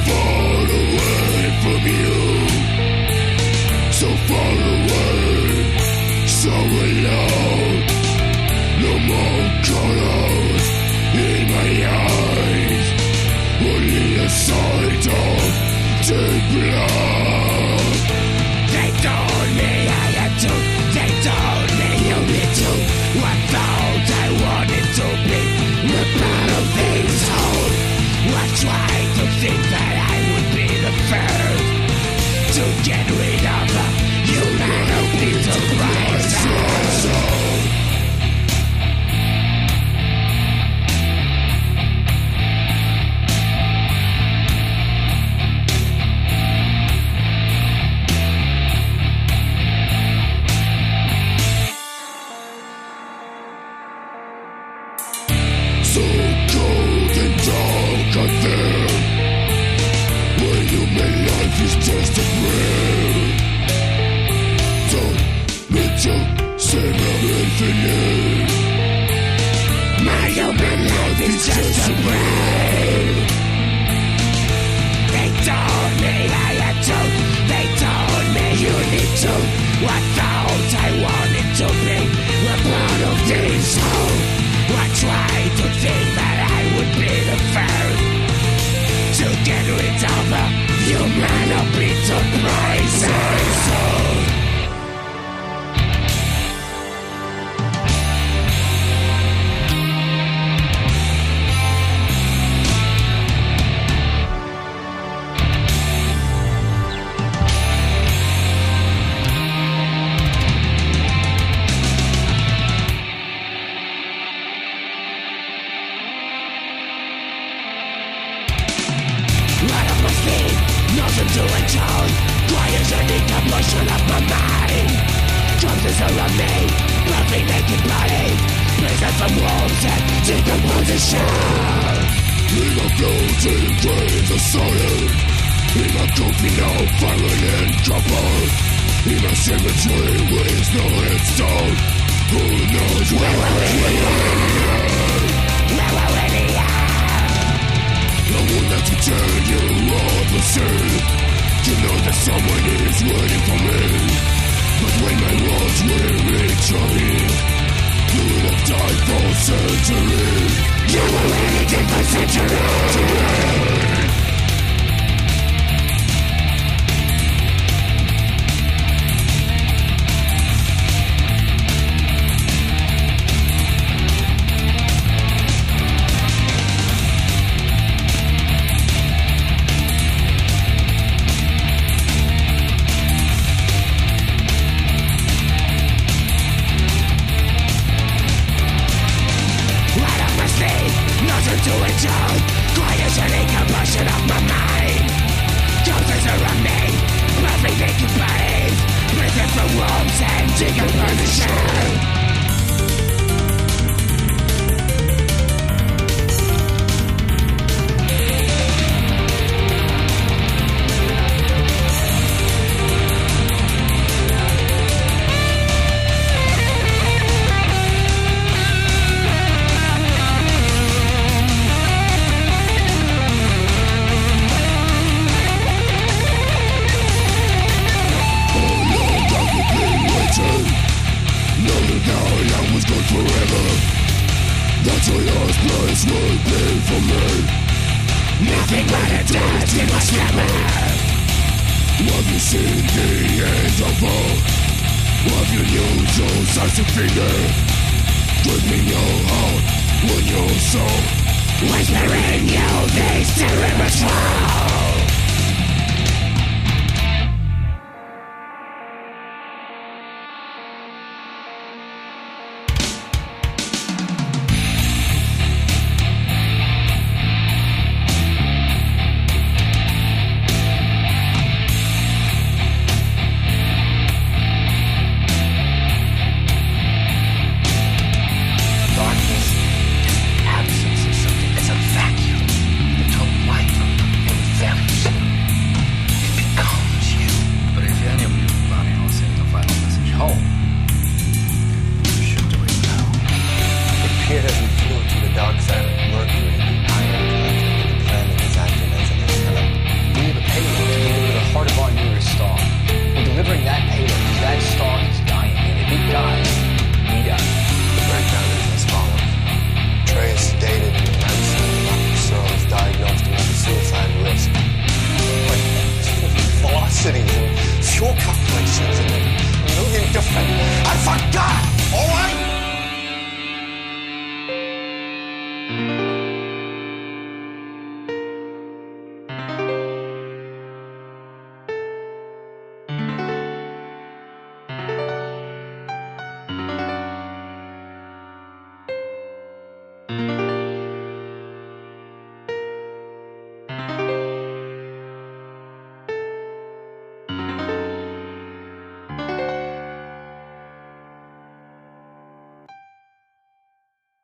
far away from you, so far away, so alone. No more colors in my eyes, only a sight of dead blood. They told me I had to, they told me you need to. I thought I wanted to be a part of this whole. I tried to think that I would be the first to get rid of the humanity to rise up. So cold and dark out there, where human life is just a prayer. Don't need to save everything. My human life is just a prayer. They told me I had to, they told me you need to. I thought I wanted to be a part of this whole. I tried to think that I would be the first to get rid of the humanity to price. Nothing to enjoy. Quiet is a decomposition of my mind. Corpses around me, loving naked bodies, prison from walls and decomposition. In a floating grains of solid, in a coffin of violent and copper, in a cemetery with no headstone. Who knows where we're I won't have to tell you all the same. You know that someone is waiting for me. But when my words will reach your ear, you will have died for centuries. You already did for centuries. To enjoy, quiet is an incompression of my mind. Corpses around me, loving naked bodies, prison from walls and decomposition. Forever, that's all your place will be for me. Nothing but a dust in my stomach. Have you seen the end of all? Have you used your sense of finger? Gripping your heart with your soul, whispering you this terrible soul. Absence is something that's a vacuum, a total light, and shortcut places and a million different. I forgot all